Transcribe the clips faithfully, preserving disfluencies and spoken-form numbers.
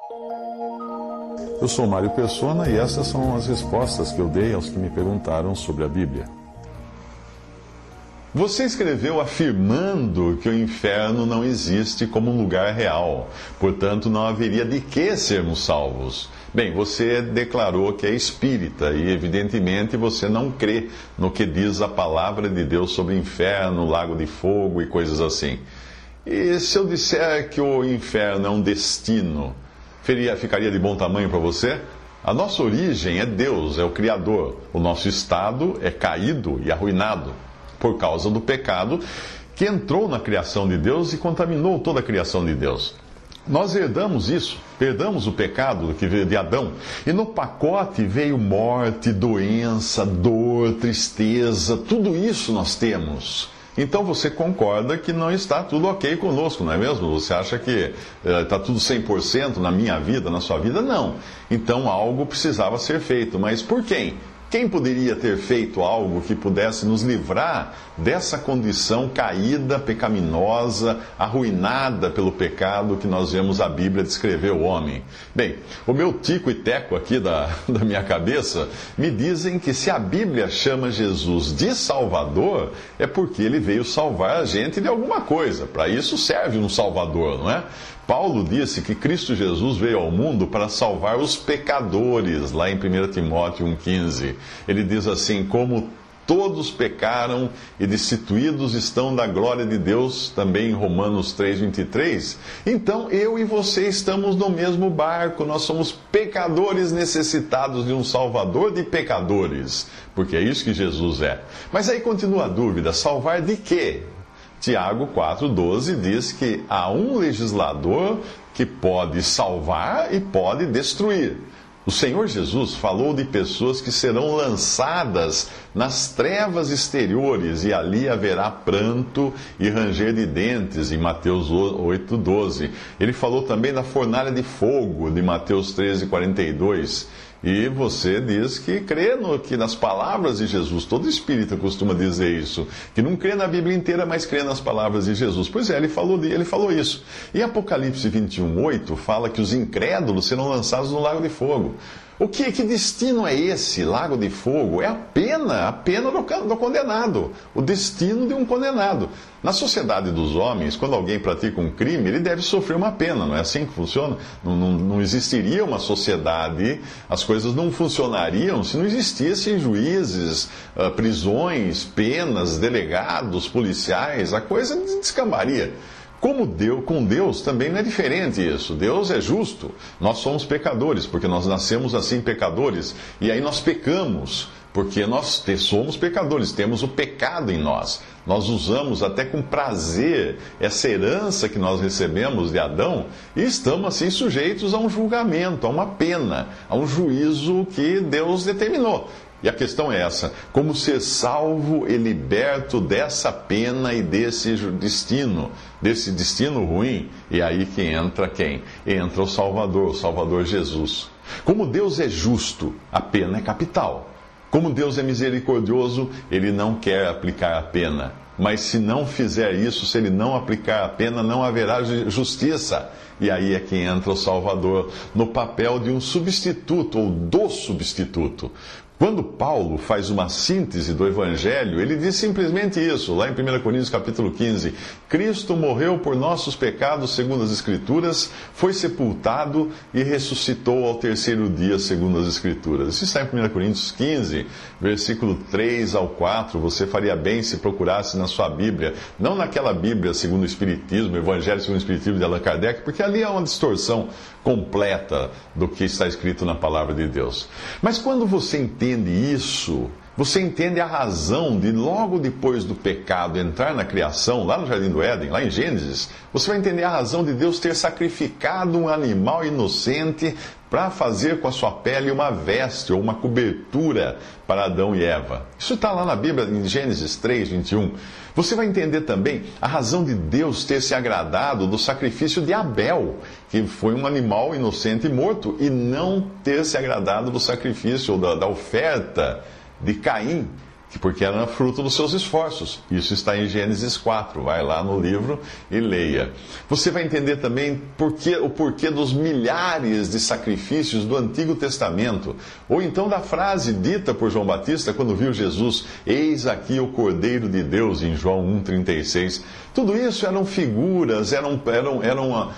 Eu sou Mário Persona e essas são as respostas que eu dei aos que me perguntaram sobre a Bíblia. Você escreveu afirmando que o inferno não existe como um lugar real, portanto não haveria de que sermos salvos. Bem, você declarou que é espírita e evidentemente você não crê no que diz a palavra de Deus sobre inferno, lago de fogo e coisas assim. E se eu disser que o inferno é um destino, ficaria de bom tamanho para você? A nossa origem é Deus, é o Criador. O nosso estado é caído e arruinado por causa do pecado que entrou na criação de Deus e contaminou toda a criação de Deus. Nós herdamos isso, herdamos o pecado que veio de Adão. E no pacote veio morte, doença, dor, tristeza, tudo isso nós temos. Então você concorda que não está tudo ok conosco, não é mesmo? Você acha que está uh, tudo cem por cento na minha vida, na sua vida? Não. Então algo precisava ser feito. Mas por quem? Quem poderia ter feito algo que pudesse nos livrar dessa condição caída, pecaminosa, arruinada pelo pecado que nós vemos a Bíblia descrever o homem? Bem, o meu tico e teco aqui da, da minha cabeça me dizem que se a Bíblia chama Jesus de Salvador, é porque ele veio salvar a gente de alguma coisa. Para isso serve um Salvador, não é? Paulo disse que Cristo Jesus veio ao mundo para salvar os pecadores, lá em primeira Timóteo um, quinze. Ele diz assim, como todos pecaram e destituídos estão da glória de Deus, também em Romanos três, vinte e três. Então eu e você estamos no mesmo barco, nós somos pecadores necessitados de um Salvador de pecadores, porque é isso que Jesus é. Mas aí continua a dúvida, salvar de quê? Tiago quatro, doze diz que há um legislador que pode salvar e pode destruir. O Senhor Jesus falou de pessoas que serão lançadas nas trevas exteriores e ali haverá pranto e ranger de dentes, em Mateus oito, doze. Ele falou também da fornalha de fogo, de Mateus treze, quarenta e dois. E você diz que crê no, que nas palavras de Jesus. Todo espírita costuma dizer isso. Que não crê na Bíblia inteira, mas crê nas palavras de Jesus. Pois é, ele falou, de, ele falou isso. E Apocalipse vinte e um, oito fala que os incrédulos serão lançados no lago de fogo. O que, que destino é esse, lago de fogo? É a pena, a pena do, do condenado. O destino de um condenado. Na sociedade dos homens, quando alguém pratica um crime, ele deve sofrer uma pena, não é assim que funciona? Não, não, não existiria uma sociedade, as coisas não funcionariam se não existissem juízes, prisões, penas, delegados, policiais, a coisa descambaria. Como Deus, com Deus também não é diferente isso. Deus é justo. Nós somos pecadores, porque nós nascemos assim pecadores. E aí nós pecamos, porque nós somos pecadores, temos o pecado em nós. Nós usamos até com prazer essa herança que nós recebemos de Adão e estamos assim sujeitos a um julgamento, a uma pena, a um juízo que Deus determinou. E a questão é essa, como ser salvo e liberto dessa pena e desse destino, desse destino ruim? E aí que entra quem? Entra o Salvador, o Salvador Jesus. Como Deus é justo, a pena é capital. Como Deus é misericordioso, Ele não quer aplicar a pena. Mas se não fizer isso, se Ele não aplicar a pena, não haverá justiça. E aí é que entra o Salvador, no papel de um substituto, ou do substituto. Quando Paulo faz uma síntese do Evangelho, ele diz simplesmente isso, lá em primeira Coríntios capítulo quinze. Cristo morreu por nossos pecados, segundo as Escrituras, foi sepultado e ressuscitou ao terceiro dia, segundo as Escrituras. Isso está em primeira Coríntios quinze, versículo três ao quatro. Você faria bem se procurasse na sua Bíblia, não naquela Bíblia segundo o Espiritismo, Evangelho segundo o Espiritismo de Allan Kardec, porque ali há uma distorção completa do que está escrito na Palavra de Deus. Mas quando você entende isso, você entende a razão de logo depois do pecado entrar na criação, lá no Jardim do Éden, lá em Gênesis, você vai entender a razão de Deus ter sacrificado um animal inocente para fazer com a sua pele uma veste ou uma cobertura para Adão e Eva. Isso está lá na Bíblia, em Gênesis três, vinte e um. Você vai entender também a razão de Deus ter se agradado do sacrifício de Abel, que foi um animal inocente e morto, e não ter se agradado do sacrifício, ou da, da oferta de Caim, porque era fruto dos seus esforços. Isso está em Gênesis quatro. Vai lá no livro e leia. Você vai entender também porquê, o porquê dos milhares de sacrifícios do Antigo Testamento. Ou então da frase dita por João Batista quando viu Jesus: eis aqui o Cordeiro de Deus, em João um, trinta e seis. Tudo isso eram figuras, eram, eram, eram uh,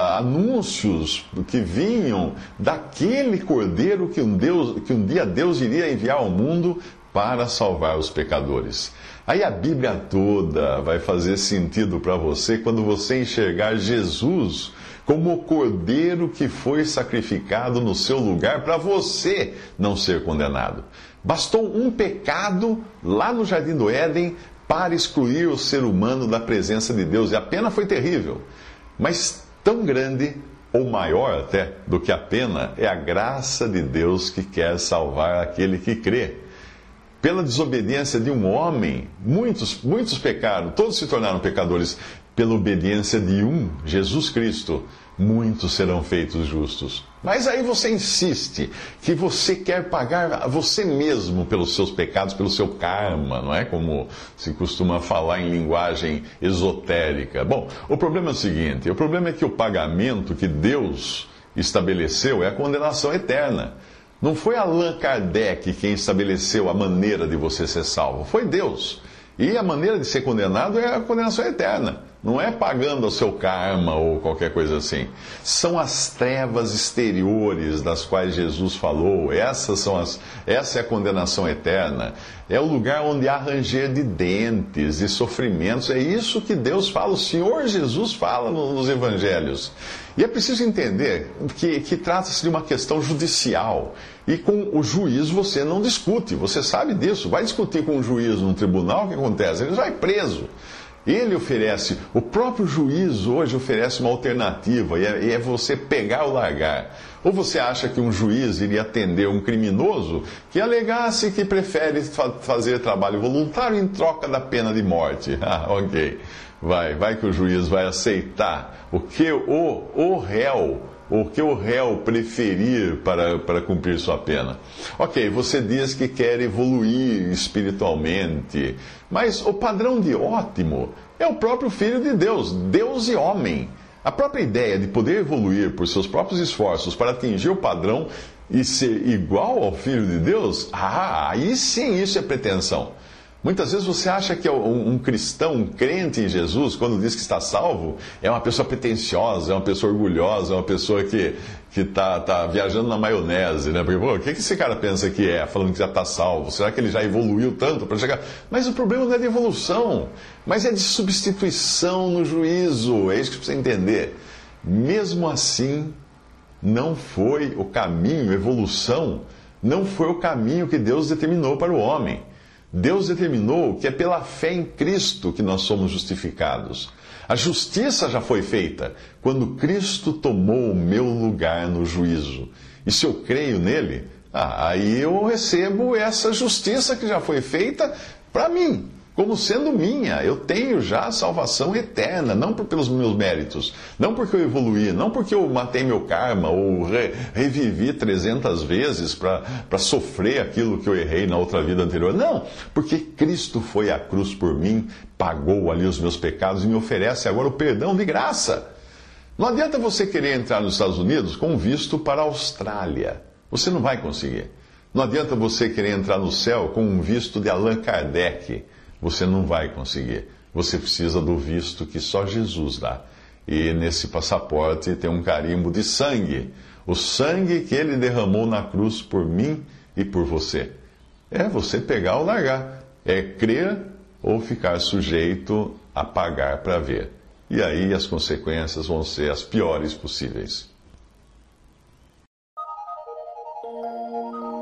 anúncios que vinham daquele Cordeiro que um, Deus, que um dia Deus iria enviar ao mundo para salvar os pecadores. Aí a Bíblia toda vai fazer sentido para você quando você enxergar Jesus como o Cordeiro que foi sacrificado no seu lugar para você não ser condenado. Bastou um pecado lá no Jardim do Éden para excluir o ser humano da presença de Deus. E a pena foi terrível, mas tão grande, ou maior até, do que a pena, é a graça de Deus que quer salvar aquele que crê. Pela desobediência de um homem, muitos, muitos pecaram, todos se tornaram pecadores. Pela obediência de um, Jesus Cristo, muitos serão feitos justos. Mas aí você insiste que você quer pagar você mesmo pelos seus pecados, pelo seu karma, não é? Como se costuma falar em linguagem esotérica. Bom, o problema é o seguinte: o problema é que o pagamento que Deus estabeleceu é a condenação eterna. Não foi Allan Kardec quem estabeleceu a maneira de você ser salvo, foi Deus. E a maneira de ser condenado é a condenação eterna. Não é pagando o seu karma ou qualquer coisa assim. São as trevas exteriores das quais Jesus falou. Essas são as, essa é a condenação eterna. É o lugar onde há ranger de dentes e sofrimentos. É isso que Deus fala, o Senhor Jesus fala nos evangelhos. E é preciso entender que, que trata-se de uma questão judicial. E com o juiz você não discute, você sabe disso. Vai discutir com o juiz num tribunal, o que acontece? Ele vai preso. Ele oferece, o próprio juiz hoje oferece uma alternativa, e é, e é você pegar ou largar. Ou você acha que um juiz iria atender um criminoso que alegasse que prefere fa- fazer trabalho voluntário em troca da pena de morte? Ah, ok. Vai, vai que o juiz vai aceitar o que o, o réu, o que o réu preferir para, para cumprir sua pena. Ok, você diz que quer evoluir espiritualmente, mas o padrão de ótimo é o próprio Filho de Deus, Deus e homem. A própria ideia de poder evoluir por seus próprios esforços para atingir o padrão e ser igual ao Filho de Deus, ah, aí sim isso é pretensão. Muitas vezes você acha que um, um cristão, um crente em Jesus, quando diz que está salvo, é uma pessoa pretensiosa, é uma pessoa orgulhosa, é uma pessoa que está tá viajando na maionese, né? Porque, pô, o que, que esse cara pensa que é, falando que já está salvo? Será que ele já evoluiu tanto para chegar? Mas o problema não é de evolução, mas é de substituição no juízo. É isso que você precisa entender. Mesmo assim, não foi o caminho, evolução, não foi o caminho que Deus determinou para o homem. Deus determinou que é pela fé em Cristo que nós somos justificados. A justiça já foi feita quando Cristo tomou o meu lugar no juízo. E se eu creio nele, ah, aí eu recebo essa justiça que já foi feita para mim, como sendo minha. Eu tenho já a salvação eterna, não por, pelos meus méritos, não porque eu evoluí, não porque eu matei meu karma ou re, revivi trezentas vezes para sofrer aquilo que eu errei na outra vida anterior. Não, porque Cristo foi à cruz por mim, pagou ali os meus pecados e me oferece agora o perdão de graça. Não adianta você querer entrar nos Estados Unidos com visto para a Austrália. Você não vai conseguir. Não adianta você querer entrar no céu com um visto de Allan Kardec. Você não vai conseguir. Você precisa do visto que só Jesus dá. E nesse passaporte tem um carimbo de sangue. O sangue que ele derramou na cruz por mim e por você. É você pegar ou largar. É crer ou ficar sujeito a pagar para ver. E aí as consequências vão ser as piores possíveis.